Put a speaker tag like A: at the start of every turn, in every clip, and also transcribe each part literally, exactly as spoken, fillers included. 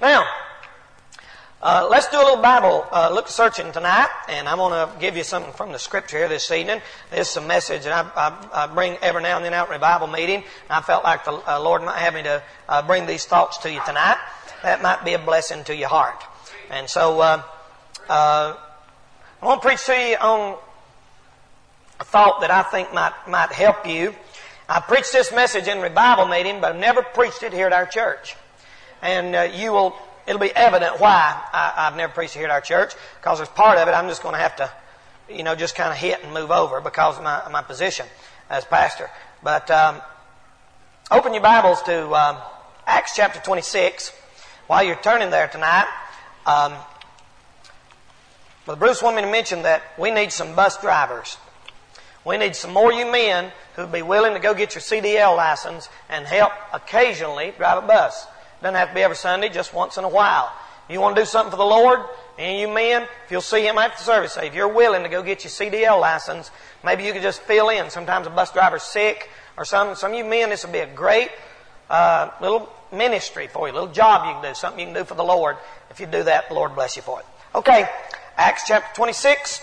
A: Now, uh, let's do a little Bible uh, look searching tonight, and I'm going to give you something from the Scripture here this evening. This is a message that I, I, I bring every now and then out in a Bible meeting. I felt like the uh, Lord might have me to uh, bring these thoughts to you tonight. That might be a blessing to your heart. And so, uh, uh, I want to preach to you on a thought that I think might might help you. I preached this message in a revival meeting, but I've never preached it here at our church. And uh, you will, it'll be evident why I, I've never preached it here at our church, because as part of it, I'm just going to have to, you know, just kind of hit and move over because of my, my position as pastor. But um, open your Bibles to um, Acts chapter twenty-six. While you're turning there tonight, um, Brother Bruce wanted me to mention that we need some bus drivers. We need some more of you men who'd be willing to go get your C D L license and help occasionally drive a bus. Doesn't have to be every Sunday, just once in a while. You want to do something for the Lord? Any of you men, if you'll see him after the service, say, if you're willing to go get your C D L license, maybe you could just fill in. Sometimes a bus driver's sick or some, some of you men, this would be a great uh, little ministry for you, a little job you can do, something you can do for the Lord. If you do that, the Lord bless you for it. Okay, Acts chapter twenty-six.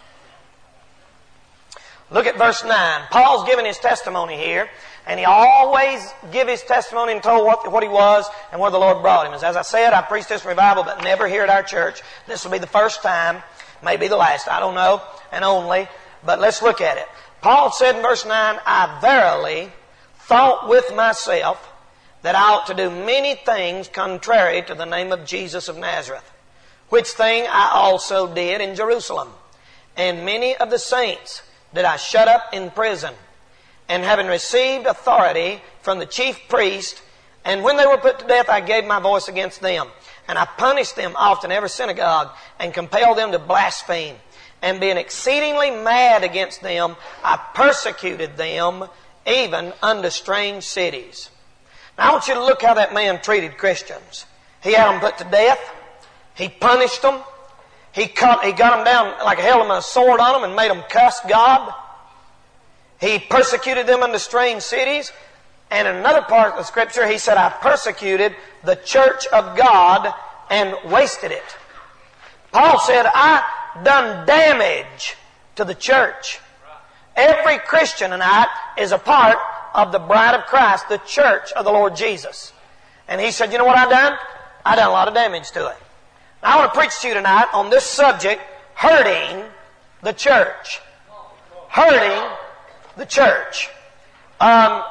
A: Look at verse nine. Paul's giving his testimony here, and he always give his testimony and told what, what he was and where the Lord brought him. As I said, I preached this revival, but never here at our church. This will be the first time, maybe the last, I don't know, and only, but let's look at it. Paul said in verse nine, I verily thought with myself that I ought to do many things contrary to the name of Jesus of Nazareth, which thing I also did in Jerusalem. And many of the saints did I shut up in prison, and having received authority from the chief priest, and when they were put to death, I gave my voice against them. And I punished them often in every synagogue, and compelled them to blaspheme. And being exceedingly mad against them, I persecuted them even unto strange cities. Now I want you to look how that man treated Christians. He had them put to death. He punished them. He cut, he got them down like a held them a sword on them and made them cuss God. He persecuted them into strange cities. And in another part of the Scripture, he said, I persecuted the church of God and wasted it. Paul said, I done damage to the church. Every Christian tonight is a part of the bride of Christ, the church of the Lord Jesus. And he said, you know what I done? I done a lot of damage to it. Now, I want to preach to you tonight on this subject, hurting the church. Hurting the church. Um,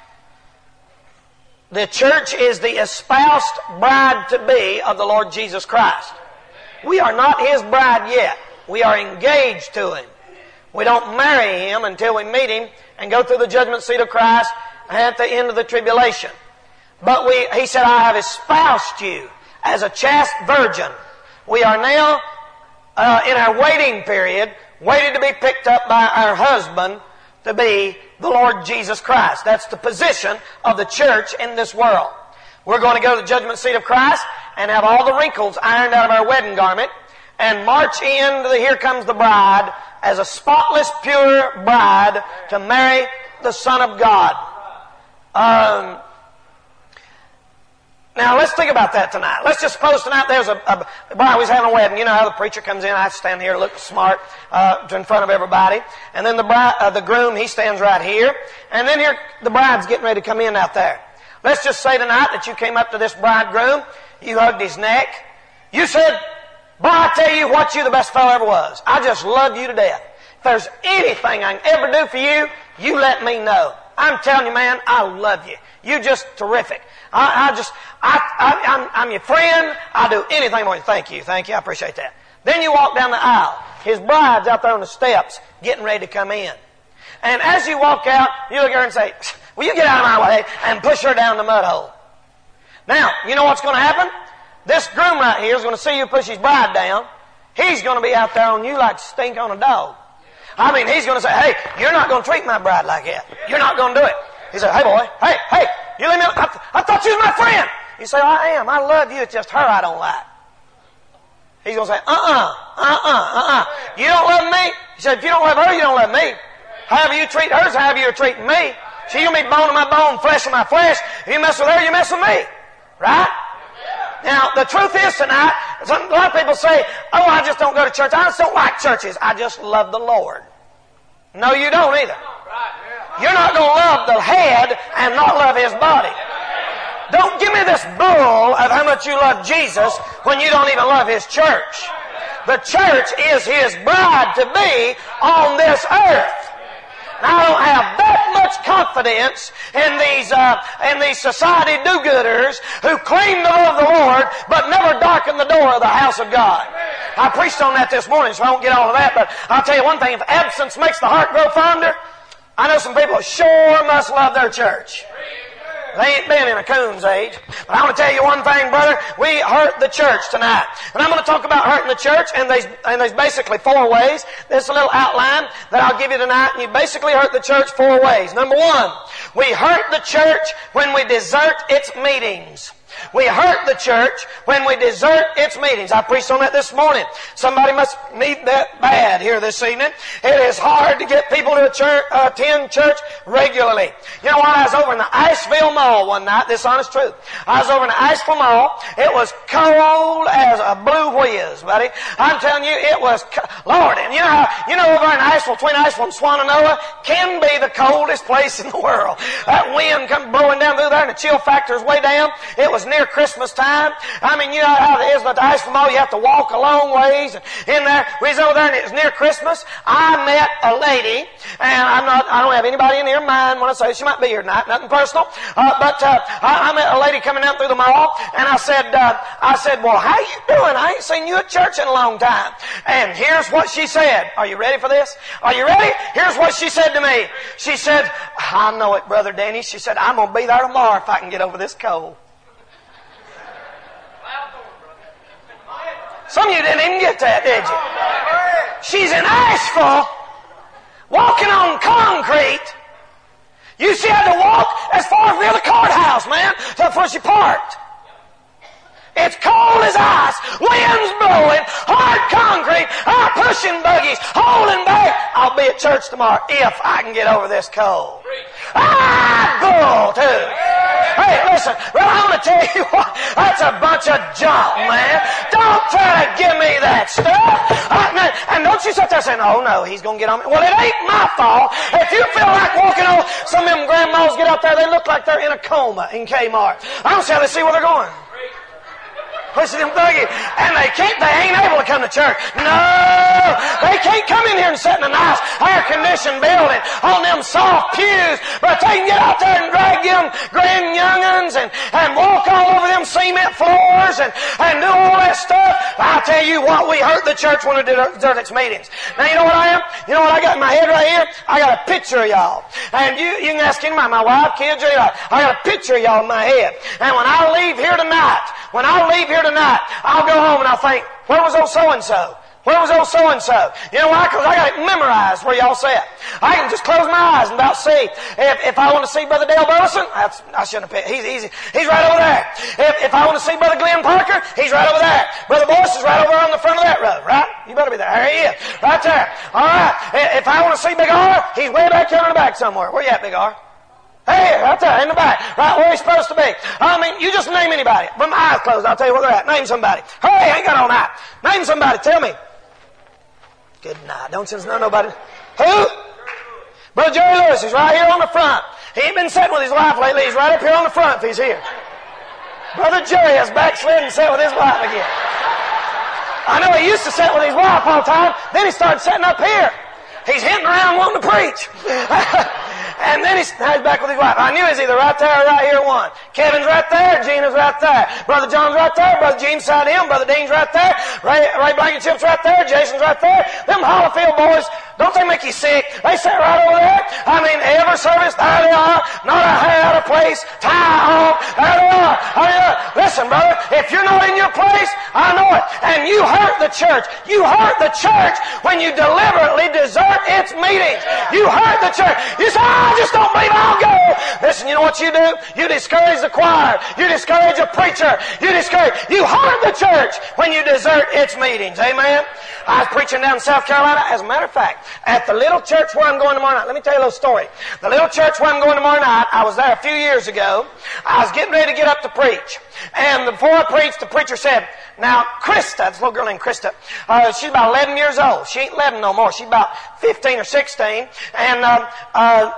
A: the church is the espoused bride-to-be of the Lord Jesus Christ. We are not His bride yet. We are engaged to Him. We don't marry Him until we meet Him and go through the judgment seat of Christ at the end of the tribulation. But we, He said, I have espoused you as a chaste virgin. We are now uh, in our waiting period, waiting to be picked up by our husband to be the Lord Jesus Christ. That's the position of the church in this world. We're going to go to the judgment seat of Christ and have all the wrinkles ironed out of our wedding garment and march into the Here Comes the Bride as a spotless, pure bride to marry the Son of God. Um... Now, let's think about that tonight. Let's just suppose tonight there's a, a, a bride who's having a wedding. You know how the preacher comes in, I have to stand here, look smart uh, in front of everybody. And then the bride, uh, the groom, he stands right here. And then here, the bride's getting ready to come in out there. Let's just say tonight that you came up to this bridegroom, you hugged his neck. You said, boy, I tell you what, you the best fellow ever was. I just love you to death. If there's anything I can ever do for you, you let me know. I'm telling you, man, I love you. You're just terrific. I, I just, I, I, I'm, I'm your friend. I'll do anything for you. Thank you. Thank you. I appreciate that. Then you walk down the aisle. His bride's out there on the steps getting ready to come in. And as you walk out, you look at her and say, will you get out of my way, and push her down the mud hole. Now, you know what's going to happen? This groom right here is going to see you push his bride down. He's going to be out there on you like stink on a dog. I mean, he's going to say, hey, you're not going to treat my bride like that. You're not going to do it. He said, hey, boy, hey, hey, you leave me alone. I, th- I thought you was my friend. You say, I am. I love you. It's just her I don't like. He's going to say, uh-uh, uh-uh, uh-uh. You don't love me? He said, if you don't love her, you don't love me. However you treat her is however you're treating me. She's going to be bone of my bone, flesh of my flesh. If you mess with her, you mess with me. Right? Now, the truth is tonight, some, a lot of people say, oh, I just don't go to church. I just don't like churches. I just love the Lord. No, you don't either. You're not going to love the head and not love His body. Don't give me this bull of how much you love Jesus when you don't even love His church. The church is His bride to be on this earth. Now, I don't have that much confidence in these uh, in these society do-gooders who claim to love the Lord but never darken the door of the house of God. I preached on that this morning, so I won't get all of that, but I'll tell you one thing. If absence makes the heart grow fonder, I know some people sure must love their church. They ain't been in a coon's age. But I want to tell you one thing, brother. We hurt the church tonight. And I'm going to talk about hurting the church, and there's, and there's basically four ways. There's a little outline that I'll give you tonight, and you basically hurt the church four ways. Number one, we hurt the church when we desert its meetings. We hurt the church when we desert its meetings. I preached on that this morning. Somebody must need that bad here this evening. It is hard to get people to church, uh, attend church regularly. You know what? I was over in the Iceville Mall one night. This honest truth. I was over in the Iceville Mall. It was cold as a blue whiz, buddy. I'm telling you, it was co- Lord. And you know how, you know over in Iceville, between Iceville and Swannanoa, can be the coldest place in the world. That wind comes blowing down through there, and the chill factor is way down. It was near Christmas time. I mean, you know how it is at the Iceville Mall. You have to walk a long ways. And in there, we was over there, and it was near Christmas. I met a lady, and I'm not, I don't have anybody in here in mind when I say she might be here tonight. Nothing personal, uh, but uh, I, I met a lady coming down through the mall, and I said, uh, I said, well, how you doing? I ain't seen you at church in a long time. And here's what she said. Are you ready for this? Are you ready? Here's what she said to me. She said, I know it, Brother Danny. She said, I'm going to be there tomorrow if I can get over this cold. Some of you didn't even get that, did you? She's in Asheville, walking on concrete. You she had to walk as far as near the courthouse, man, before she parked. It's cold as ice, winds blowing, hard concrete, I'm pushing buggies, holding back. I'll be at church tomorrow if I can get over this cold. Ah, bull, too. Hey, listen, well, I'm going to tell you what, that's a bunch of junk, man. Don't try to give me that stuff. I, and don't you sit there saying, oh, no, he's going to get on me. Well, it ain't my fault. If you feel like walking on, some of them grandmas get out there, they look like they're in a coma in Kmart. I don't see how they see where they're going. Pushing them buggy, and they can't, they ain't able to come to church. No! They can't come in here and sit in a nice air-conditioned building on them soft pews, but they can get out there and drag them grand young'uns and, and walk all over them cement floors and, and do all that stuff. I'll tell you what, we hurt the church when we desert its meetings. Now, you know what I am? You know what I got in my head right here? I got a picture of y'all. And you, you can ask anybody, my wife, kids, or y'all. I got a picture of y'all in my head. And when I leave here tonight, when I leave here tonight, I'll go home and I'll think, where was old so-and-so? Where was old so-and-so? You know why? Because I got it memorized where y'all sat. I can just close my eyes and about see. If, if I want to see Brother Dale Burleson, that's, I shouldn't have picked. He's easy. He's right over there. If, if I want to see Brother Glenn Parker, he's right over there. Brother Boyce is right over on the front of that row, right? You better be there. There he is. Right there. All right. If I want to see Big R, he's way back here in the back somewhere. Where you at, Big R? Hey, right there, in the back. Right where he's supposed to be. I mean, you just name anybody. With my eyes closed, I'll tell you where they're at. Name somebody. Hey, I ain't got all night. Name somebody. Tell me. Good night. Don't you know nobody. Who? Brother Jerry Lewis. He's right here on the front. He ain't been sitting with his wife lately. He's right up here on the front if he's here. Brother Jerry has backslid and sat with his wife again. I know he used to sit with his wife all the time. Then he started sitting up here. He's hitting around wanting to preach. And then he's, now he's back with his wife. I knew he was either right there or right here one. Kevin's right there. Gina's right there. Brother John's right there. Brother Gene's side him. Brother Dean's right there. Ray, Ray Blankenship's right there. Jason's right there. Them Hollifield boys, don't they make you sick? They sit right over there. I mean, every service, there they are. Not a hair out of place. Tie off. There they are. I mean, uh, listen, brother, if you're not in your place, I know it. And you hurt the church. You hurt the church when you deliberately desert its meetings. You hurt the church. You say, I just don't believe I'll go. Listen, you know what you do? You discourage the choir. You discourage a preacher. You discourage. You hurt the church when you desert its meetings. Amen? I was preaching down in South Carolina. As a matter of fact, at the little church where I'm going tomorrow night. Let me tell you a little story. The little church where I'm going tomorrow night, I was there a few years ago. I was getting ready to get up to preach. And before I preached, the preacher said, now, Krista, this little girl named Krista, uh, she's about eleven years old. She ain't eleven no more. She's about fifteen or sixteen. And, uh, uh,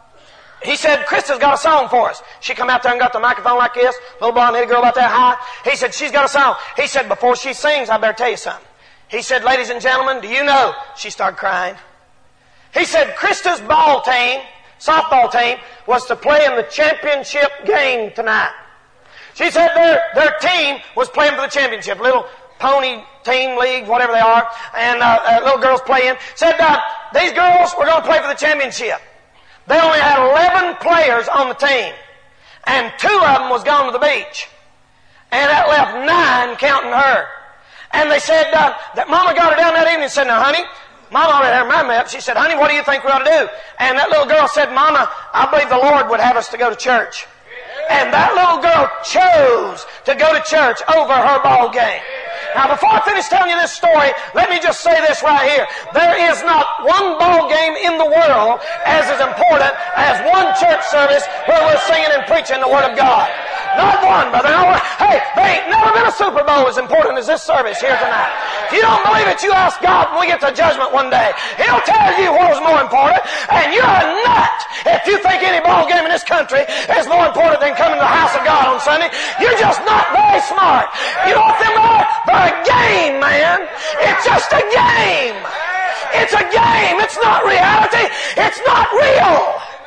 A: he said, Krista's got a song for us. She come out there and got the microphone like this, little blonde-headed girl about that high. He said, she's got a song. He said, before she sings, I better tell you something. He said, ladies and gentlemen, do you know? She started crying. He said, Krista's ball team, softball team, was to play in the championship game tonight. She said their, their team was playing for the championship, little pony team league, whatever they are, and uh, uh, little girls playing. Said, uh, these girls were going to play for the championship. They only had eleven players on the team, and two of them was gone to the beach. And that left nine, counting her. And they said uh, that Mama got her down that evening and said, now, honey, Mama already had my map. She said, honey, what do you think we ought to do? And that little girl said, Mama, I believe the Lord would have us to go to church. And that little girl chose to go to church over her ball game. Now, before I finish telling you this story, let me just say this right here. There is not one ball game in the world as is important as one church service where we're singing and preaching the Word of God. Not one, brother. No, hey, there ain't never been a Super Bowl as important as this service here tonight. If you don't believe it, you ask God when we get to judgment one day. He'll tell you what was more important. And you're a nut if you think any ball game in this country is more important than coming to the house of God on Sunday. You're just not very smart. You know what them are? They're a game, man. It's just a game. It's a game. It's not reality. It's not real.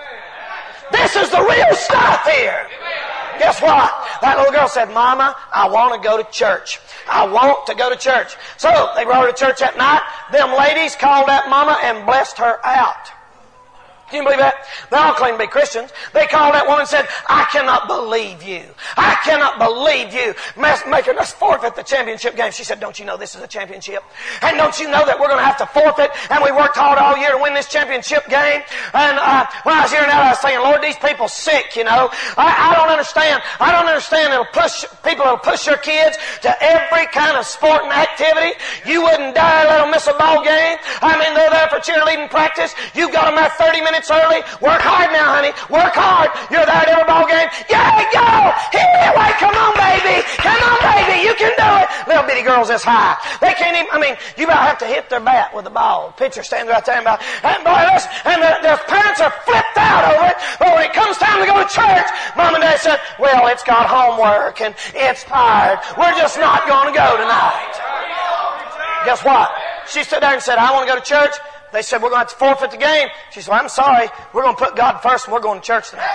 A: This is the real stuff here. Guess what? That little girl said, Mama, I want to go to church. I want to go to church. So they brought her to church that night. Them ladies called that mama and blessed her out. Can you believe that? They all claim to be Christians. They called that woman and said, I cannot believe you. I cannot believe you making us forfeit the championship game. She said, don't you know this is a championship? And don't you know that we're going to have to forfeit? And we worked hard all year to win this championship game. And uh, when I was hearing that, I was saying, Lord, these people sick, you know. I, I don't understand. I don't understand. It'll push people will push their kids to every kind of sporting activity. You wouldn't dare let them miss a ball game. I mean, they're there for cheerleading practice. You've got them there thirty minutes early. Work hard now, honey. Work hard. You're there at every ball game. Yeah, go! Anyway, come on, baby. Come on, baby. You can do it. Little bitty girls this high. They can't even, I mean, you about have to hit their bat with the ball. Pitcher stands right there and about, and boy, this, and the, their parents are flipped out over it. But when it comes time to go to church, Mom and Dad said, well, it's got homework and it's tired. We're just not going to go tonight. Guess what? She stood there and said, I want to go to church. They said, we're going to have to forfeit the game. She said, well, I'm sorry. We're going to put God first and we're going to church tonight.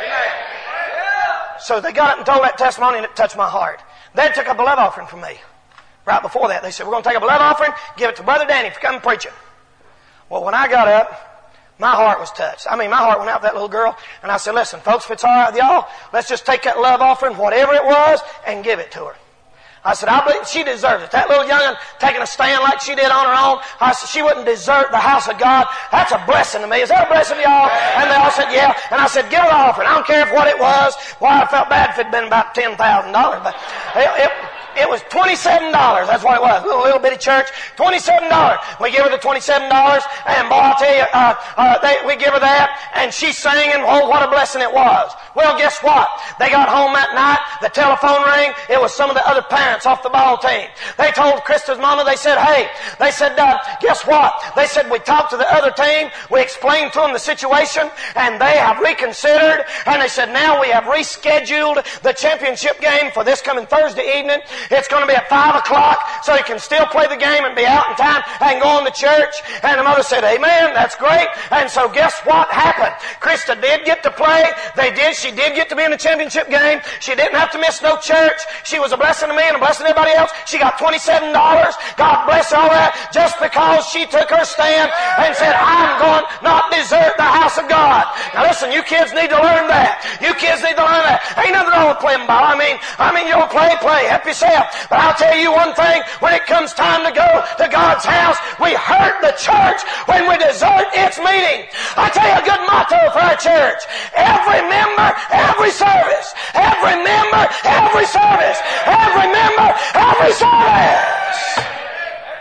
A: So they got up and told that testimony and it touched my heart. They took up a love offering from me. Right before that, they said, we're going to take up a love offering, give it to Brother Danny for coming preaching. Well, when I got up, my heart was touched. I mean, my heart went out to that little girl. And I said, listen, folks, if it's all right with y'all, let's just take that love offering, whatever it was, and give it to her. I said, I believe she deserves it. That little young'un taking a stand like she did on her own, I said, she wouldn't desert the house of God. That's a blessing to me. Is that a blessing to y'all? And they all said, yeah. And I said, give her the offering. I don't care if what it was. Why, I felt bad if it had been about ten thousand dollars. But it, it, it was twenty-seven dollars. That's what it was. A little, little bitty church. twenty-seven dollars. We give her the twenty-seven dollars. And boy, I'll tell you, uh, uh, they, we give her that. And she sang, and oh, what a blessing it was. Well, guess what? They got home that night. The telephone rang. It was some of the other parents off the ball team. They told Krista's mama, they said, hey, they said, uh, guess what? They said, we talked to the other team. We explained to them the situation. And they have reconsidered. And they said, now we have rescheduled the championship game for this coming Thursday evening. It's going to be at five o'clock, so you can still play the game and be out in time and go on to church. And the mother said, amen, that's great. And so guess what happened? Krista did get to play. They did. She did get to be in the championship game. She didn't have to miss no church. She was a blessing to me and a blessing to everybody else. She got twenty-seven dollars. God bless all that, just because she took her stand and said, I'm going not desert the house of God. Now listen, you kids need to learn that. You kids need to learn that. Ain't nothing wrong with playing ball. I mean, I mean, you'll play, play, help yourself. But I'll tell you one thing, when it comes time to go to God's house, we hurt the church when we desert its meeting. I tell you a good motto for our church. Every member, every service. Every member, every service. Every member, every service.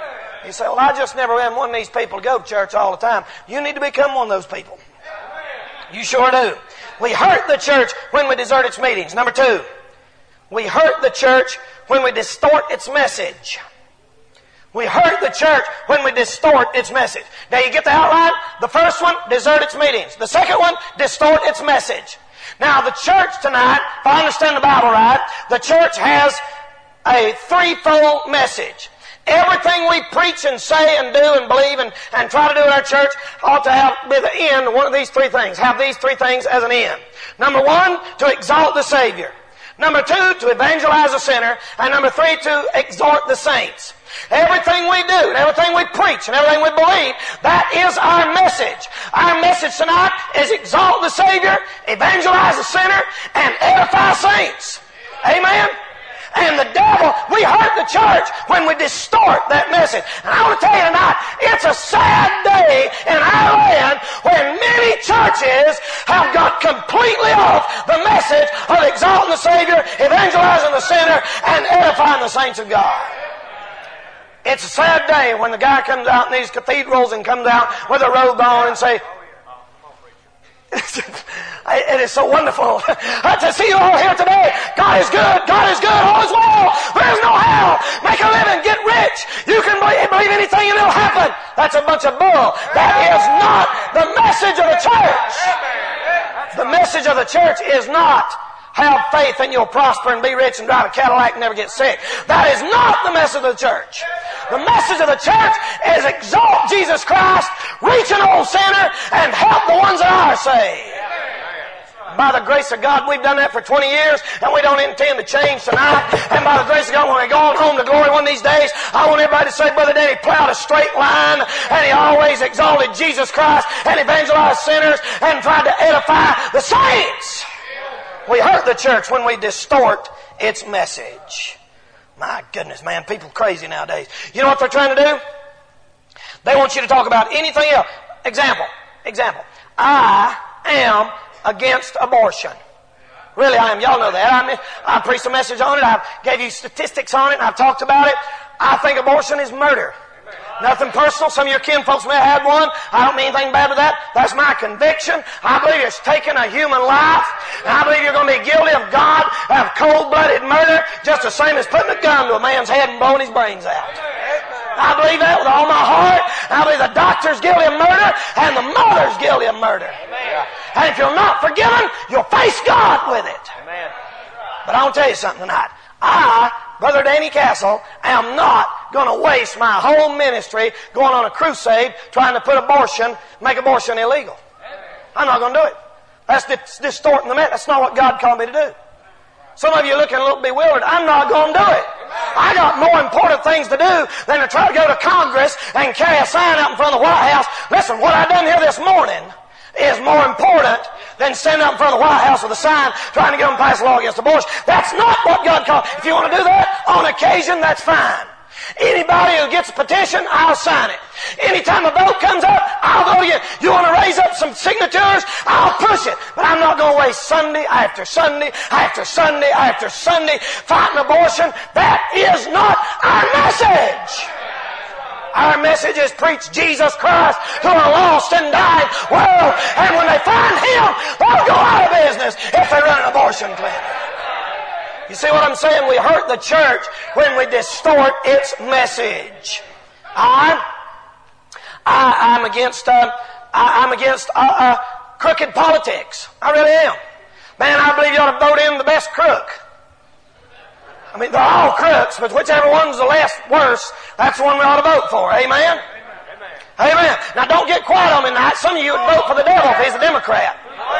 A: You say, well, I just never been one of these people to go to church all the time. You need to become one of those people. You sure do. We hurt the church when we desert its meetings. Number two, we hurt the church when we distort its message. We hurt the church when we distort its message. Now you get the outline? The first one, desert its meetings. The second one, distort its message. Now the church tonight, if I understand the Bible right, the church has a threefold message. Everything we preach and say and do and believe and, and try to do in our church ought to have be the end of one of these three things. Have these three things as an end. Number one, to exalt the Savior. Number two, to evangelize the sinner. And number three, to exhort the saints. Everything we do, and everything we preach, and everything we believe, that is our message. Our message tonight is exalt the Savior, evangelize the sinner, and edify saints. Amen? And the devil, we hurt the church when we distort that message. And I want to tell you tonight, it's a sad day in our land when many churches have got completely off the message of exalting the Savior, evangelizing the sinner, and edifying the saints of God. It's a sad day when the guy comes out in these cathedrals and comes out with a robe on and say, it is so wonderful to see you all here today. God is good. God is good. All is well. There is no hell. Make a living. Get rich. You can believe, believe anything and it'll happen. That's a bunch of bull. That is not the message of the church. The message of the church is not have faith and you'll prosper and be rich and drive a Cadillac and never get sick. That is not the message of the church. The message of the church is exalt Jesus Christ, reach an old sinner, and help the ones that are saved. By the grace of God, we've done that for twenty years, and we don't intend to change tonight. And by the grace of God, when we go on home to glory one of these days, I want everybody to say, Brother Danny plowed a straight line, and he always exalted Jesus Christ and evangelized sinners and tried to edify the saints. We hurt the church when we distort its message. My goodness, man, people are crazy nowadays. You know what they're trying to do? They want you to talk about anything else. Example, example. I am against abortion. Really, I am. Y'all know that. I mean, I preached a message on it. I gave you statistics on it, and I've talked about it. I think abortion is murder. Nothing personal. Some of your kin folks may have had one. I don't mean anything bad to that. That's my conviction. I believe it's taking a human life. And I believe you're going to be guilty of God, of cold-blooded murder, just the same as putting a gun to a man's head and blowing his brains out. I believe that with all my heart. I believe the doctor's guilty of murder and the mother's guilty of murder. And if you're not forgiven, you'll face God with it. But I want to tell you something tonight. I, Brother Danny Castle, am not going to waste my whole ministry going on a crusade trying to put abortion, make abortion illegal. I'm not going to do it. That's distorting the message. That's not what God called me to do. Some of you are looking a little bewildered. I'm not going to do it. I got more important things to do than to try to go to Congress and carry a sign out in front of the White House. Listen, what I done here this morning is more important than standing up in front of the White House with a sign trying to get them to pass a law against abortion. That's not what God called. If you want to do that, on occasion, that's fine. Anybody who gets a petition, I'll sign it. Anytime a vote comes up, I'll go to you. You want to raise up some signatures? I'll push it. But I'm not going to waste Sunday after Sunday after Sunday after Sunday fighting abortion. That is not our message. Our message is preach Jesus Christ to a lost and dying world. And when they find Him, they'll go out of business if they run an abortion clinic. You see what I'm saying? We hurt the church when we distort its message. I'm, I, I'm against, uh, I, I'm against uh, uh, crooked politics. I really am. Man, I believe you ought to vote in the best crook. I mean, they're all crooks, but whichever one's the less worse, that's the one we ought to vote for. Amen? Amen. Amen. Now, don't get quiet on me tonight. Some of you would vote for the devil if he's a Democrat.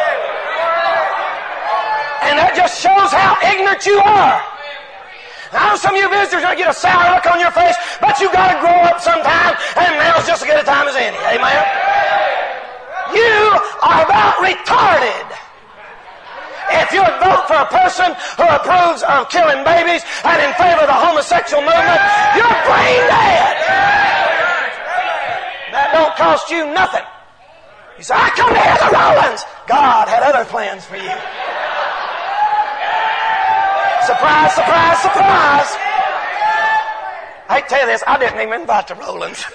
A: And that just shows how ignorant you are. Now, some of you visitors are going to get a sour look on your face, but you've got to grow up sometime, and now's just as good a time as any. Amen? You are about retarded. If you would vote for a person who approves of killing babies and in favor of the homosexual movement, you're brain dead. That don't cost you nothing. You say, I come to hear the Rollins. God had other plans for you. Surprise, surprise, surprise. I hate to tell you this, I didn't even invite the Rollins.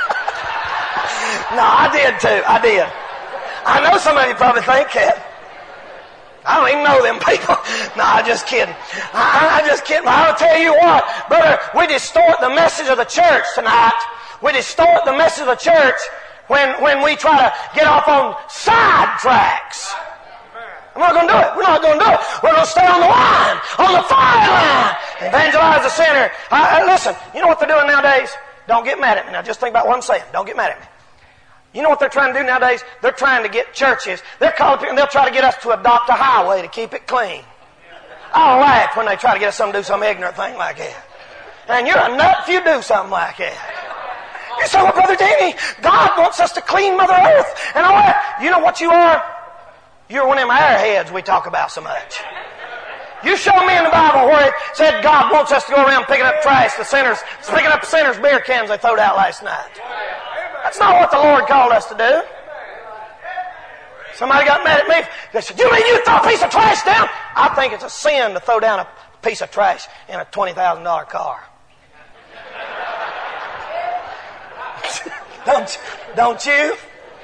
A: No, I did too. I did. I know some of you probably think that. I don't even know them people. No, I'm just kidding. I, I'm just kidding. I'll tell you what, brother, we distort the message of the church tonight. We distort the message of the church when, when we try to get off on side tracks. I'm not going to do it. We're not going to do it. We're going to stay on the line, on the fire line. Evangelize the sinner. I, I, listen, you know what they're doing nowadays? Don't get mad at me. Now just think about what I'm saying. Don't get mad at me. You know what they're trying to do nowadays? They're trying to get churches. They're calling people and they'll try to get us to adopt a highway to keep it clean. I'll laugh when they try to get us to do some ignorant thing like that. And you're a nut if you do something like that. You say, well, Brother Danny, God wants us to clean Mother Earth and all that. You know what you are? You're one of them airheads we talk about so much. You show me in the Bible where it said God wants us to go around picking up trash, the sinners, picking up sinners' beer cans they throwed out last night. That's not what the Lord called us to do. Somebody got mad at me. They said, you mean you throw a piece of trash down? I think it's a sin to throw down a piece of trash in a twenty thousand dollars car. don't, don't you?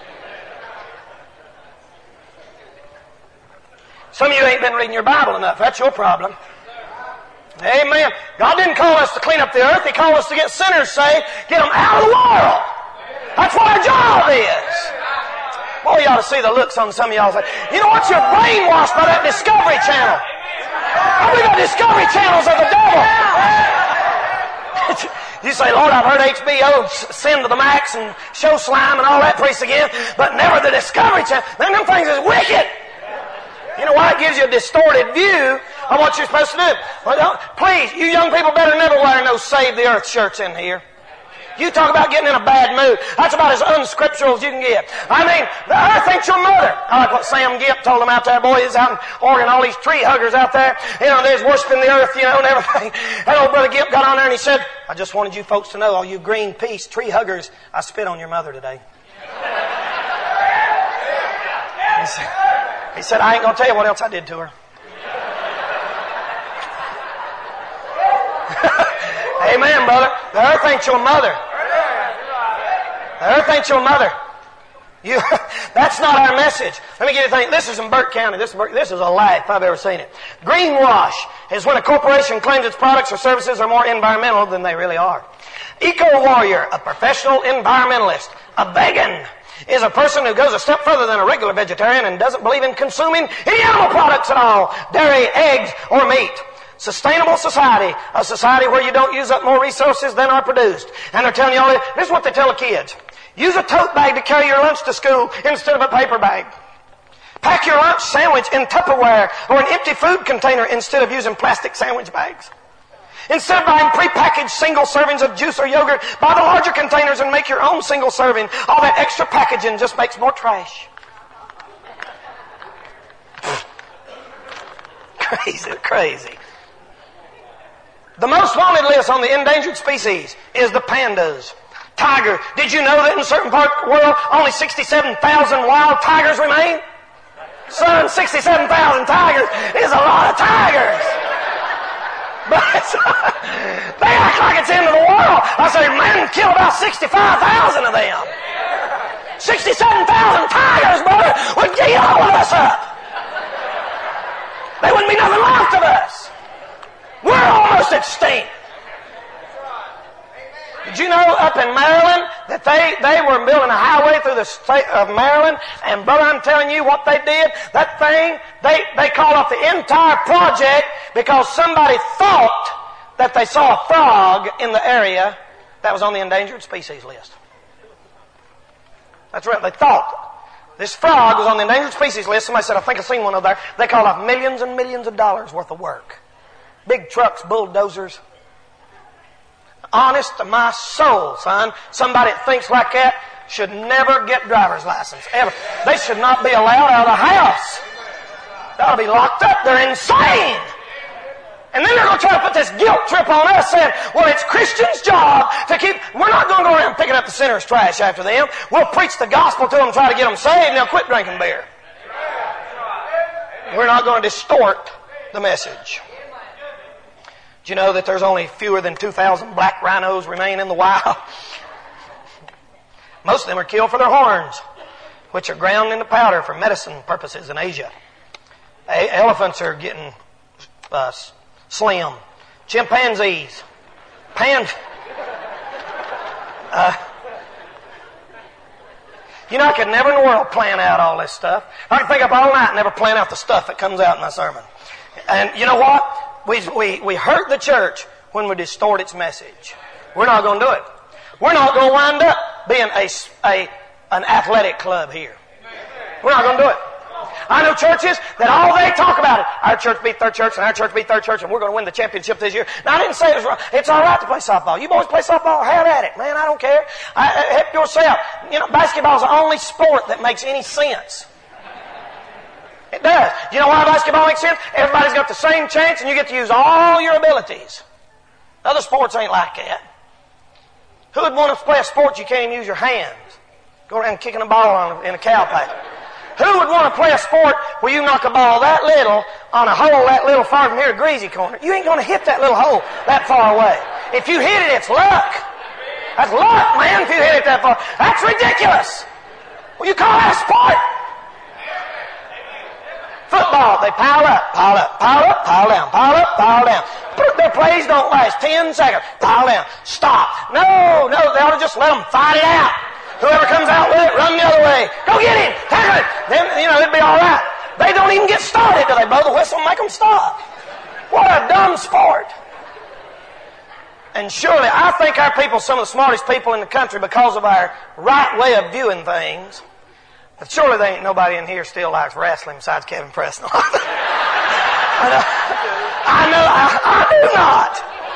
A: Some of you ain't been reading your Bible enough. That's your problem. Amen. God didn't call us to clean up the earth. He called us to get sinners saved, get them out of the world. That's what our job is. Boy, you ought to see the looks on some of y'all. You know what? You're brainwashed by that Discovery Channel. Oh, we got Discovery Channels of the devil. You say, Lord, I've heard H B O Sin to the Max and Show Slime and all that preach again, but never the Discovery Channel. Man, them things is wicked. You know why? It gives you a distorted view of what you're supposed to do. Well, don't, please, you young people better never wear no Save the Earth shirts in here. You talk about getting in a bad mood. That's about as unscriptural as you can get. I mean, the earth ain't your mother. I like what Sam Gipp told them out there. Boy, he's out in Oregon, all these tree huggers out there. You know, they're worshiping the earth, you know, and everything. That old brother Gipp got on there and he said, I just wanted you folks to know, all you Greenpeace tree huggers, I spit on your mother today. He said, he said, I ain't going to tell you what else I did to her. Amen, brother. The earth ain't your mother. The earth ain't your mother. You, that's not our message. Let me give you a thing. This is in Burke County. This is, Burke, this is a lie if I've ever seen it. Greenwash is when a corporation claims its products or services are more environmental than they really are. Eco-warrior, a professional environmentalist. A vegan is a person who goes a step further than a regular vegetarian and doesn't believe in consuming any animal products at all, dairy, eggs, or meat. Sustainable society, a society where you don't use up more resources than are produced. And they're telling you all this. This is what they tell the kids. Use a tote bag to carry your lunch to school instead of a paper bag. Pack your lunch sandwich in Tupperware or an empty food container instead of using plastic sandwich bags. Instead of buying prepackaged single servings of juice or yogurt, buy the larger containers and make your own single serving. All that extra packaging just makes more trash. Crazy, crazy. The most wanted list on the endangered species is the pandas. Tiger. Did you know that in certain parts of the world only sixty-seven thousand wild tigers remain? Son, sixty-seven thousand tigers is a lot of tigers. But they act like it's the end of the world. I say, man, kill about sixty-five thousand of them. sixty-seven thousand tigers, brother, would eat all of us up. There wouldn't be nothing left of us. We're almost extinct. Did you know up in Maryland that they, they were building a highway through the state of Maryland? And brother, I'm telling you what they did. That thing, they, they called off the entire project because somebody thought that they saw a frog in the area that was on the endangered species list. That's right, they thought. This frog was on the endangered species list. Somebody said, I think I've seen one over there. They called off millions and millions of dollars worth of work. Big trucks, bulldozers. Honest to my soul, son, somebody that thinks like that should never get driver's license, ever. They should not be allowed out of the house. They ought to be locked up. They're insane. And then they're going to try to put this guilt trip on us saying, well, it's Christians' job to keep... We're not going to go around picking up the sinner's trash after them. We'll preach the gospel to them, try to get them saved, and they'll quit drinking beer. We're not going to distort the message. Do you know that there's only fewer than two thousand black rhinos remain in the wild? Most of them are killed for their horns, which are ground into powder for medicine purposes in Asia. A- elephants are getting uh, slim. Chimpanzees. Pan... Uh, you know, I could never in the world plan out all this stuff. I can think up all night and never plan out the stuff that comes out in my sermon. And you know what? We, we, we hurt the church when we distort its message. We're not going to do it. We're not going to wind up being a, a, an athletic club here. We're not going to do it. I know churches that all they talk about it, our church beat their church and our church beat their church and we're going to win the championship this year. Now, I didn't say it was wrong. It's all right to play softball. You boys play softball, have at it. Man, I don't care. I, I, help yourself. You know, basketball is the only sport that makes any sense. It does. You know why basketball makes sense? Everybody's got the same chance and you get to use all your abilities. Other sports ain't like that. Who would want to play a sport you can't even use your hands? Go around kicking a ball on in a cow patch. Who would want to play a sport where you knock a ball that little on a hole that little far from here to Greasy Corner? You ain't going to hit that little hole that far away. If you hit it, it's luck. That's luck, man, if you hit it that far. That's ridiculous. Well, you call that a sport? Football, they pile up, pile up, pile up, pile down, pile up, pile down. Their plays don't last ten seconds. Pile down. Stop. No, no, they ought to just let them fight it out. Whoever comes out with it, run the other way. Go get him. Tackle it. Then, you know, it'd be all right. They don't even get started till they blow the whistle and make them stop. What a dumb sport. And surely, I think our people are some of the smartest people in the country because of our right way of viewing things. But surely there ain't nobody in here still likes wrestling besides Kevin Preston. I know, I, know I, I do not.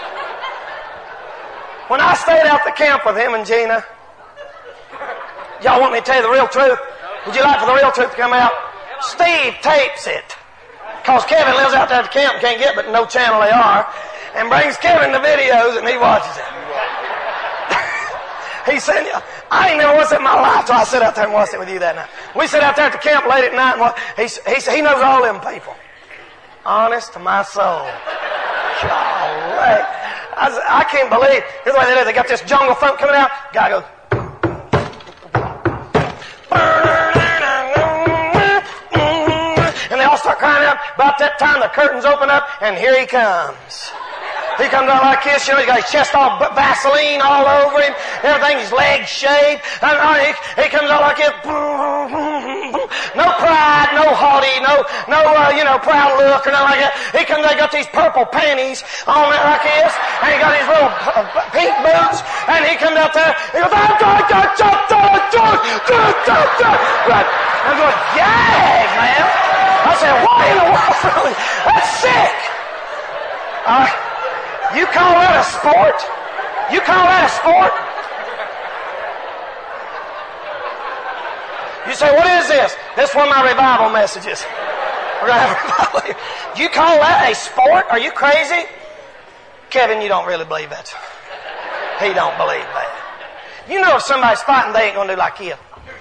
A: When I stayed out the camp with him and Gina, y'all want me to tell you the real truth? Would you like for the real truth to come out? Steve tapes it. Because Kevin lives out there at the camp and can't get but no channel they are. And brings Kevin the videos and he watches it. He said, I ain't never watched it in my life till I sit out there and watched it with you that night. We sit out there at the camp late at night and watch, he, he, he knows all them people. Honest to my soul. Golly. I, I can't believe. Here's the way they do. They got this jungle funk coming out. Guy goes. And they all start crying out. About that time, the curtains open up, and here he comes. He comes out like this, you know, he's got his chest all Vaseline all over him, everything, his legs shaved, and uh, he, he comes out like this. No pride, no haughty, no, no, uh, you know, proud look or nothing like that. He comes out, got these purple panties on it like this, and he got his little uh, pink boots, and he comes out there, he goes, I'm going, I'm going, yay, man. I said, what in the world? That's sick. Uh, You call that a sport? You call that a sport? You say, what is this? This is one of my revival messages. We're going to have a revival here. You call that a sport? Are you crazy? Kevin, you don't really believe that. He don't believe that. You know if somebody's fighting, they ain't going to do like him.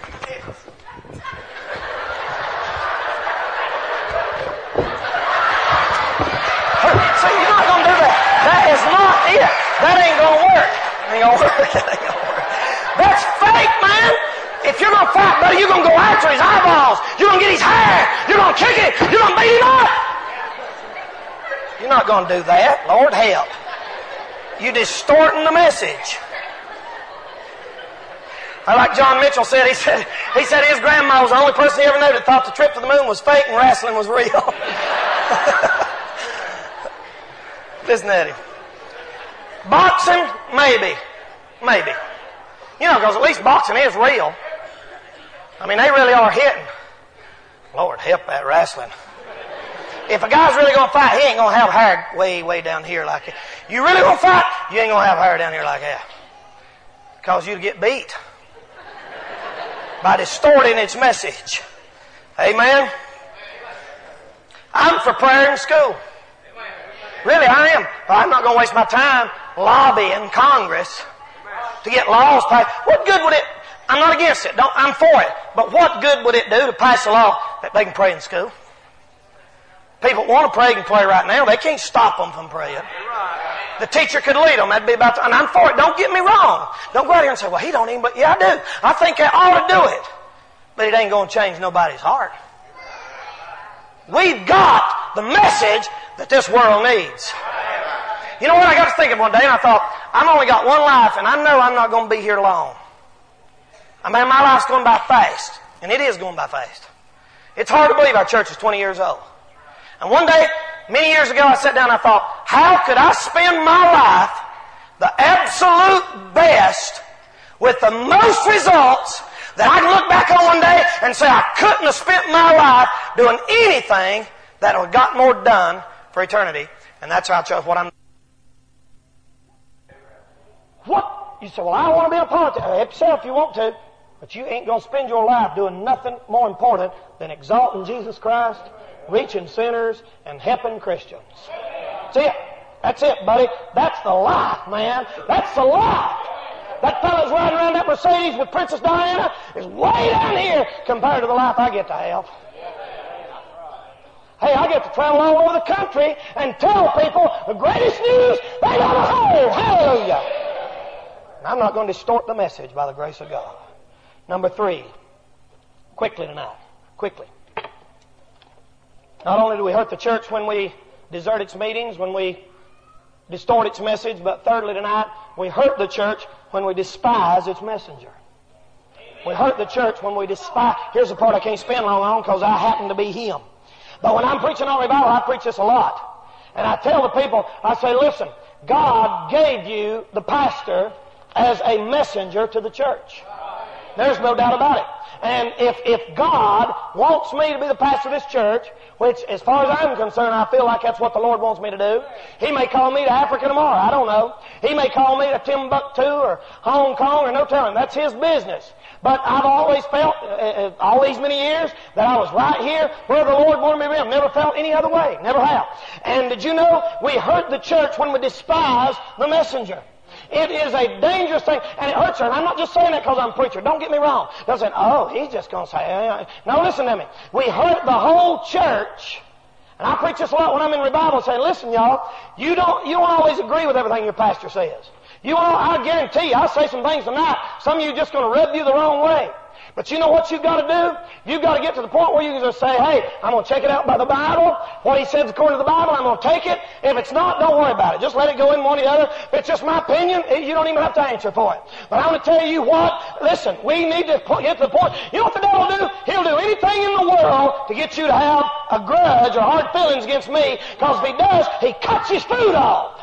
A: See, you're not going to do that. That is not it. That ain't going to work. That ain't going to work. That ain't going to work. That's fake, man. If you're going to fight, buddy, you're going to go after his eyeballs. You're going to get his hair. You're going to kick it. You're going to beat him up. You're not going to do that. Lord help. You're distorting the message. I like John Mitchell said, he said, he said his grandma was the only person he ever knew that thought the trip to the moon was fake and wrestling was real. Listen to him. Boxing, maybe. Maybe. You know, because at least boxing is real. I mean, they really are hitting. Lord, help that wrestling. If a guy's really going to fight, he ain't going to have hair way, way down here like that. You really going to fight, you ain't going to have hair down here like that. Because you'd get beat. By distorting its message. Amen? I'm for prayer in school. Really, I am. I'm not going to waste my time lobbying Congress to get laws passed. What good would it... I'm not against it. Don't, I'm for it. But what good would it do to pass a law that they can pray in school? People want to pray and pray right now. They can't stop them from praying. The teacher could lead them. That'd be about the, and I'm for it. Don't get me wrong. Don't go out here and say, well, he don't even, but yeah, I do. I think I ought to do it. But it ain't going to change nobody's heart. We've got the message that this world needs. You know what? I got to thinking one day, and I thought, I've only got one life, and I know I'm not going to be here long. I mean, my life's going by fast, and it is going by fast. It's hard to believe our church is twenty years old. And one day, many years ago, I sat down and I thought, how could I spend my life the absolute best with the most results that I can look back on one day and say I couldn't have spent my life doing anything that would have got more done for eternity. And that's how I chose what I'm doing. What? You say, well, I want to be a politician. Help yourself if you want to. But you ain't going to spend your life doing nothing more important than exalting Jesus Christ, reaching sinners, and helping Christians. That's it. That's it, buddy. That's the life, man. That's the life. That fellow's riding around that Mercedes with Princess Diana is way down here compared to the life I get to have. Hey, I get to travel all over the country and tell people the greatest news they ever heard. Hallelujah. And I'm not going to distort the message by the grace of God. Number three. Quickly tonight. Quickly. Not only do we hurt the church when we desert its meetings, when we distort its message, but thirdly tonight, we hurt the church when we despise its messenger. We hurt the church when we despise... Here's the part I can't spend long on because I happen to be him. But when I'm preaching on revival, I preach this a lot. And I tell the people, I say, listen, God gave you the pastor as a messenger to the church. There's no doubt about it. And if, if God wants me to be the pastor of this church, which as far as I'm concerned, I feel like that's what the Lord wants me to do. He may call me to Africa tomorrow. I don't know. He may call me to Timbuktu or Hong Kong or no telling. That's His business. But I've always felt, uh, all these many years, that I was right here where the Lord wanted me to be. I've never felt any other way. Never have. And did you know we hurt the church when we despise the messenger? It is a dangerous thing, and it hurts her. And I'm not just saying that because I'm a preacher. Don't get me wrong. Don't say, oh, he's just going to say, eh. No, listen to me. We hurt the whole church. And I preach this a lot when I'm in revival, saying, listen, y'all, you don't, you don't always agree with everything your pastor says. You won't, I guarantee you, I'll say some things tonight, some of you are just going to rub you the wrong way. But you know what you've got to do? You've got to get to the point where you can just say, hey, I'm going to check it out by the Bible. What he says according to the Bible, I'm going to take it. If it's not, don't worry about it. Just let it go in one or the other. If it's just my opinion, you don't even have to answer for it. But I'm going to tell you what, listen, we need to get to the point. You know what the devil will do? He'll do anything in the world to get you to have a grudge or hard feelings against me, because if he does, he cuts his food off.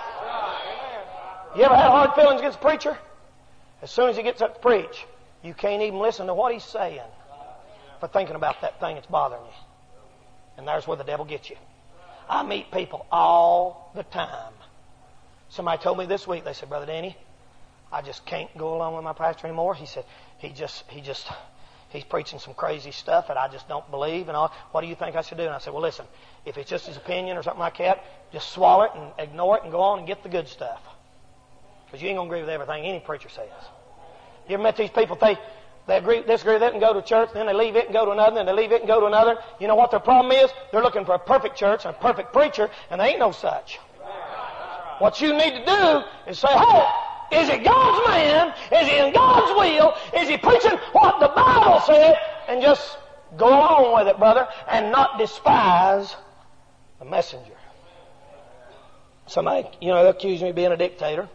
A: You ever had hard feelings against a preacher? As soon as he gets up to preach, you can't even listen to what he's saying for thinking about that thing that's bothering you. And there's where the devil gets you. I meet people all the time. Somebody told me this week, they said, Brother Danny, I just can't go along with my pastor anymore. He said, he just, he just, he's preaching some crazy stuff that I just don't believe and all. What do you think I should do? And I said, well, listen, if it's just his opinion or something like that, just swallow it and ignore it and go on and get the good stuff. Because you ain't going to agree with everything any preacher says. You ever met these people, they, they agree, disagree with it and go to church, then they leave it and go to another, then they leave it and go to another. You know what their problem is? They're looking for a perfect church and a perfect preacher, and there ain't no such. What you need to do is say, hey, is it God's man? Is he in God's will? Is he preaching what the Bible said? And just go along with it, brother, and not despise the messenger. Somebody, you know, accuse me of being a dictator.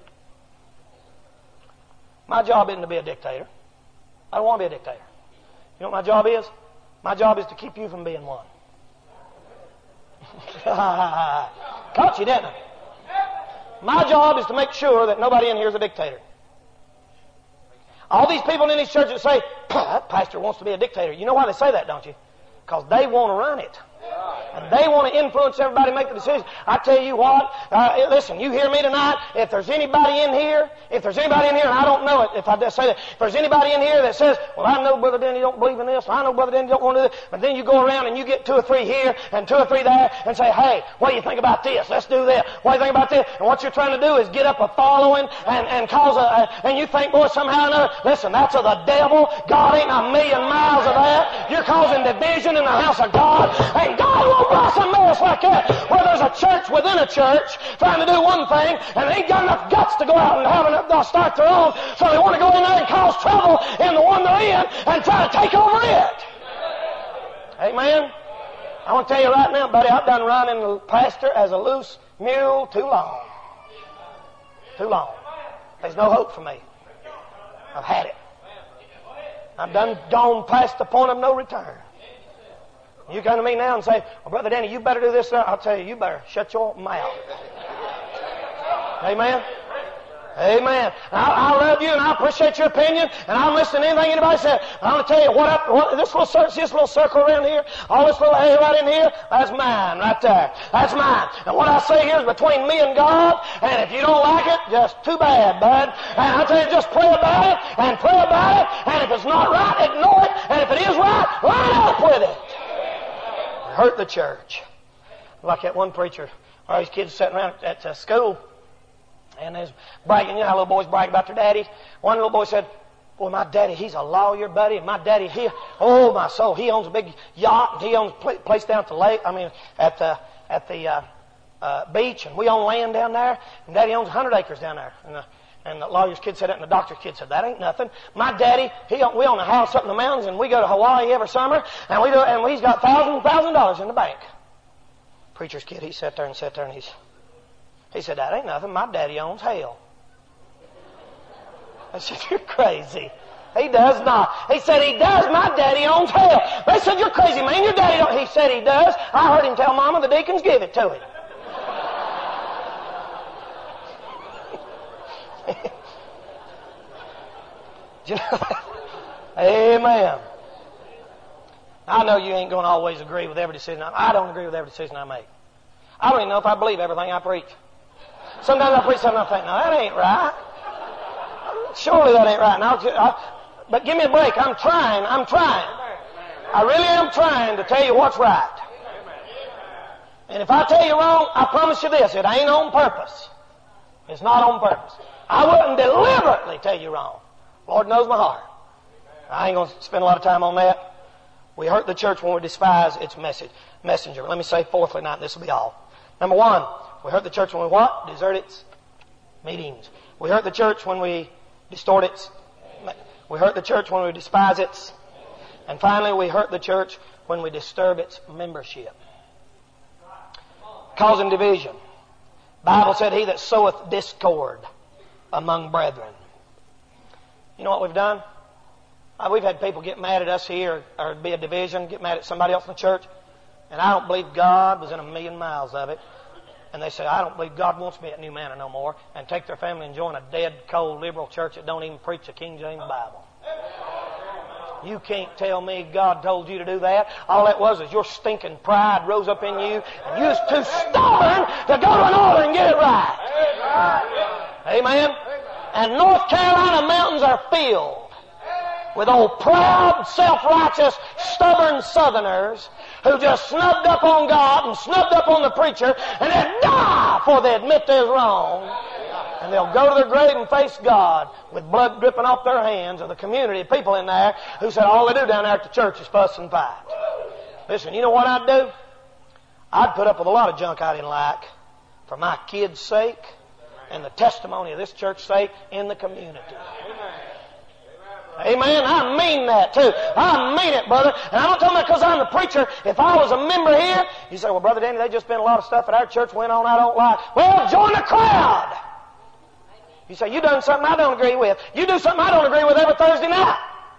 A: My job isn't to be a dictator. I don't want to be a dictator. You know what my job is? My job is to keep you from being one. Caught you, didn't I? My job is to make sure that nobody in here is a dictator. All these people in these churches say, that pastor wants to be a dictator. You know why they say that, don't you? Because they want to run it. And they want to influence everybody to make the decision. I tell you what, uh, listen, you hear me tonight, if there's anybody in here, if there's anybody in here, and I don't know it, if I just say that, if there's anybody in here that says, well, I know Brother Denny don't believe in this, I know Brother Denny don't want to do this, but then you go around and you get two or three here and two or three there and say, hey, what do you think about this? Let's do this. What do you think about this? And what you're trying to do is get up a following and, and cause a, a, and you think, boy, somehow or another, listen, that's of the devil. God ain't a million miles of that. You're causing division in the house of God, and God won't bless a mess just like that. Where there's a church within a church trying to do one thing, and they ain't got enough guts to go out and have enough, they'll start their own, so they want to go in there and cause trouble in the one they're in and try to take over it. Amen? I want to tell you right now, buddy, I've done running the pastor as a loose mule too long. Too long. There's no hope for me. I've had it. I've done gone past the point of no return. You come to me now and say, well, Brother Danny, you better do this. I'll tell you, you better shut your mouth. Amen? Amen. I, I love you and I appreciate your opinion and I'll listen to anything anybody says. I'm going to tell you what, I, what this little circle, this little circle around here, all this little area right in here, that's mine right there. That's mine. And what I say here is between me and God, and if you don't like it, just too bad, bud. And I tell you, just pray about it and pray about it, and if it's not right, ignore it, and if it is right, line up with it. Hurt the church. Like that one preacher, all these kids sitting around at uh, school, and there's bragging, you know how little boys brag about their daddies? One little boy said, boy, my daddy, he's a lawyer, buddy, and my daddy, he, oh my soul, he owns a big yacht, and he owns a place down at the lake, I mean, at the, at the, uh, uh, beach, and we own land down there, and daddy owns a hundred acres down there. And the, and the lawyer's kid said that, and the doctor's kid said, that ain't nothing. My daddy, he, we own a house up in the mountains, and we go to Hawaii every summer, and we do, and he's got thousand, thousand dollars in the bank. Preacher's kid, he sat there and sat there, and he's, He said, that ain't nothing. My daddy owns hell. I said, you're crazy. He does not. He said, he does. My daddy owns hell. They said, you're crazy, man. Your daddy don't. He said he does. I heard him tell Mama the deacons give it to him. You know? Amen. I know you ain't going to always agree with every decision. I, I don't agree with every decision I make. I don't even know if I believe everything I preach. Sometimes I preach something and I think, no, that ain't right. Surely that ain't right. Now, I, but give me a break. I'm trying. I'm trying. I really am trying to tell you what's right. And if I tell you wrong, I promise you this, it ain't on purpose. It's not on purpose. I wouldn't deliberately tell you wrong. Lord knows my heart. I ain't going to spend a lot of time on that. We hurt the church when we despise its message, messenger. Let me say fourthly now, this will be all. Number one, we hurt the church when we what? Desert its meetings. We hurt the church when we distort its. We hurt the church when we despise its. And finally, we hurt the church when we disturb its membership. Causing division. Bible said, he that soweth discord among brethren. You know what we've done? Uh, we've had people get mad at us here, or, or be a division, get mad at somebody else in the church. And I don't believe God was in a million miles of it. And they say, I don't believe God wants me at New Manor no more. And take their family and join a dead, cold, liberal church that don't even preach the King James Bible. You can't tell me God told you to do that. All that was is your stinking pride rose up in you. And you was too stubborn to go to an altar and get it right. Amen? And North Carolina mountains are filled with old proud, self-righteous, stubborn Southerners who just snubbed up on God and snubbed up on the preacher and they'll die before they admit they're wrong. And they'll go to their grave and face God with blood dripping off their hands of the community of people in there who said all they do down there at the church is fuss and fight. Listen, you know what I'd do? I'd put up with a lot of junk I didn't like for my kids' sake and the testimony of this church's sake in the community. Amen. I mean that too. I mean it, brother. And I'm not talking about because I'm the preacher. If I was a member here, you say, well, Brother Danny, they just been a lot of stuff at our church went on I don't like. Well, join the crowd. You say, you done something I don't agree with. You do something I don't agree with every Thursday night.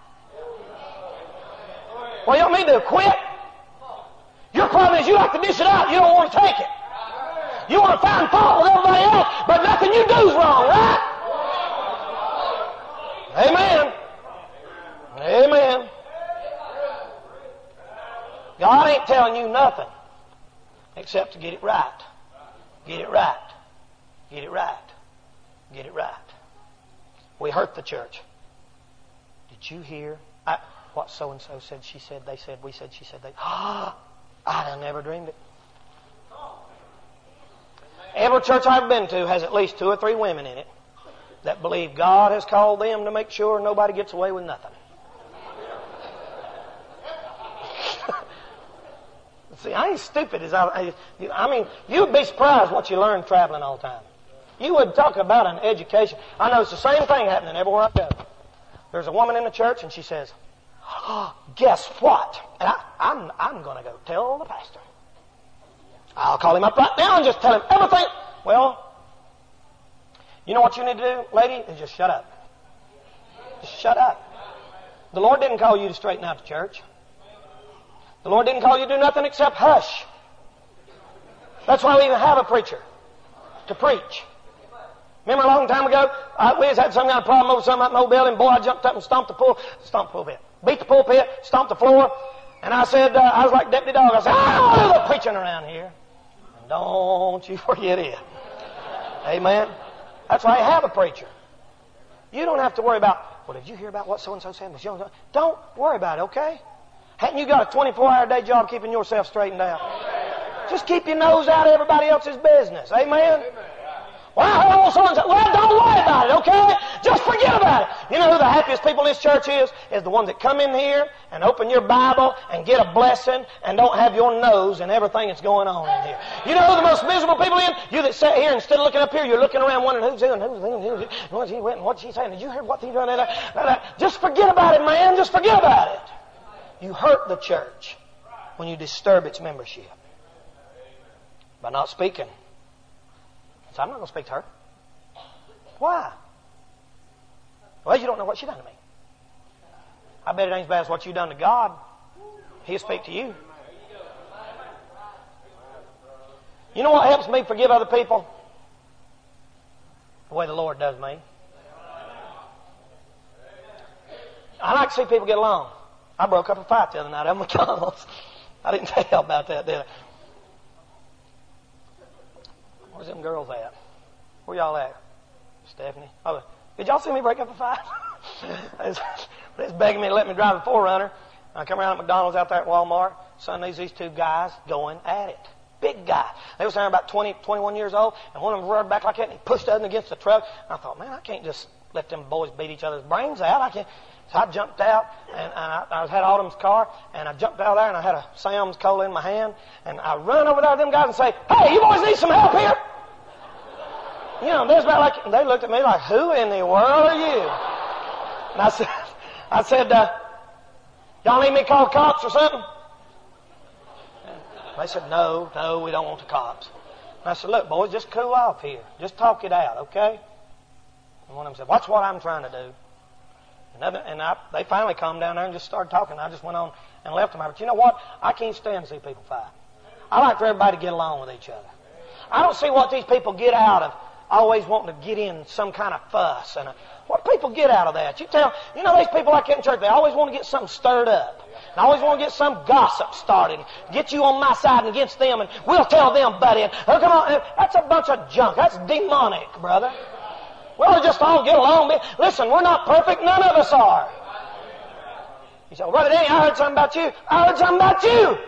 A: Well, you don't mean to quit. Your problem is you like to dish it out. You don't want to take it. You want to find fault with everybody else, but nothing you do is wrong, right? Amen. Amen. God ain't telling you nothing except to get it right. Get it right. Get it right. Get it right. We hurt the church. Did you hear I, what so-and-so said, she said, they said, we said, she said, they... Ah, I never dreamed it. Every church I've been to has at least two or three women in it that believe God has called them to make sure nobody gets away with nothing. See, I ain't stupid as I, I mean, you'd be surprised what you learn traveling all the time. You would talk about an education. I know it's the same thing happening everywhere I go. There's a woman in the church and she says, oh, guess what? And I, I'm, I'm going to go tell the pastor. I'll call him up right now and just tell him everything. Well, you know what you need to do, lady? Is just shut up. Just shut up. The Lord didn't call you to straighten out the church. The Lord didn't call you to do nothing except hush. That's why we even have a preacher. To preach. Remember a long time ago, uh, we had some kind of problem over something at Mobile, and boy, I jumped up and stomped the pulpit, stomped the pulpit, beat the pulpit, stomped the floor, and I said, uh, I was like deputy dog. I said, I don't do the preaching around here. And don't you forget it. Amen. That's why you have a preacher. You don't have to worry about, well, did you hear about what so-and-so said? Don't worry about it, okay? Haven't you got a twenty-four hour day job keeping yourself straightened out? Just keep your nose out of everybody else's business. Amen? Well, I heard so-and-so. Well, don't worry about it, okay? Just forget about it. You know who the happiest people in this church is? Is the ones that come in here and open your Bible and get a blessing and don't have your nose in everything that's going on in here. You know who the most miserable people in? You that sit here, instead of looking up here, you're looking around wondering who's doing, who's doing, who's doing, what's he went, what's he saying? Did you hear what he's doing? Just forget about it, man. Just forget about it. You hurt the church when you disturb its membership by not speaking. So I'm not going to speak to her. Why? Well, you don't know what she done to me. I bet it ain't as bad as what you done to God. He'll speak to you. You know what helps me forgive other people? The way the Lord does me. I like to see people get along. I broke up a fight the other night at McDonald's. I didn't tell you about that, did I? Where's them girls at? Where y'all at? Stephanie? Oh, did y'all see me break up a fight? they, was, they was begging me to let me drive a four runner. I come around at McDonald's out there at Walmart. Suddenly these two guys going at it. Big guy. They was there about twenty, twenty-one years old, and one of them roared back like that, and he pushed the other against the truck. And I thought, man, I can't just let them boys beat each other's brains out. I can't. So I jumped out, and, and I, I had Autumn's car, and I jumped out there, and I had a Sam's Cola in my hand, and I run over there to them guys and say, hey, you boys need some help here? You know, there's about like, they looked at me like, who in the world are you? And I said, I said, uh, y'all need me to call cops or something? And they said, no, no, we don't want the cops. And I said, look, boys, just cool off here. Just talk it out, okay? And one of them said, watch what I'm trying to do. And, other, and I, they finally calmed down there and just started talking. I just went on and left them. But you know what? I can't stand to see people fight. I like for everybody to get along with each other. I don't see what these people get out of always wanting to get in some kind of fuss. And a, what do people get out of that? You tell, you know, these people like that in church, they always want to get something stirred up. And always want to get some gossip started. Get you on my side and against them, and we'll tell them, buddy. Oh, come on. That's a bunch of junk. That's demonic, brother. Well, just all get along. Listen, we're not perfect. None of us are. You say, well, Brother Danny, I heard something about you. I heard something about you.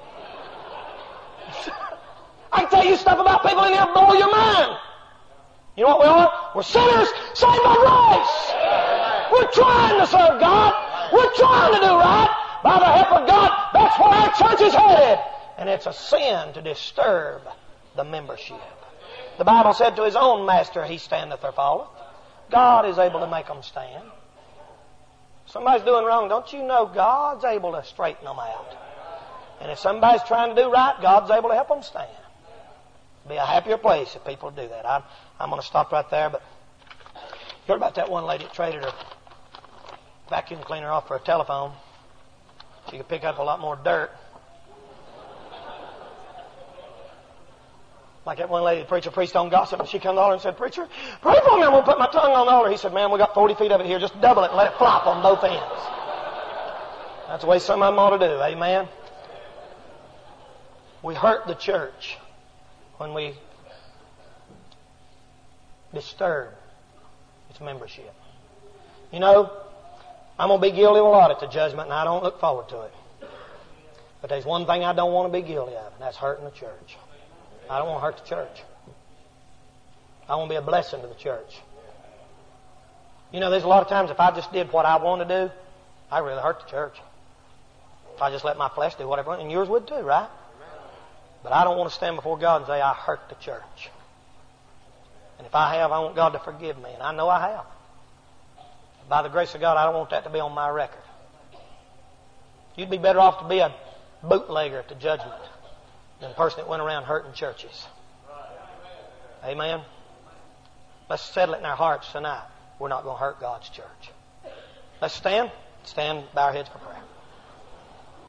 A: I can tell you stuff about people in here that blow your mind. You know what we are? We're sinners saved by grace. We're trying to serve God. We're trying to do right. By the help of God, that's where our church is headed. And it's a sin to disturb the membership. The Bible said to his own master, he standeth or falleth. God is able to make them stand. Somebody's doing wrong. Don't you know God's able to straighten them out? And if somebody's trying to do right, God's able to help them stand. It'd be a happier place if people do that. I'm, I'm going to stop right there. But you heard about that one lady that traded her vacuum cleaner off for a telephone. She could pick up a lot more dirt. Like that one lady, the preacher preached on gossip, and she come to the altar and said, Preacher, pray for me, I'm going to put my tongue on the altar. He said, man, we got forty feet of it here. Just double it and let it flop on both ends. That's the way some of them ought to do. Amen? We hurt the church when we disturb its membership. You know, I'm going to be guilty of a lot at the judgment, and I don't look forward to it. But there's one thing I don't want to be guilty of, and that's hurting the church. I don't want to hurt the church. I want to be a blessing to the church. You know, there's a lot of times if I just did what I want to do, I really hurt the church. If I just let my flesh do whatever, and yours would too, right? But I don't want to stand before God and say, I hurt the church. And if I have, I want God to forgive me. And I know I have. By the grace of God, I don't want that to be on my record. You'd be better off to be a bootlegger at the judgment than a person that went around hurting churches. Amen? Let's settle it in our hearts tonight. We're not going to hurt God's church. Let's stand. Stand, bow our heads for prayer.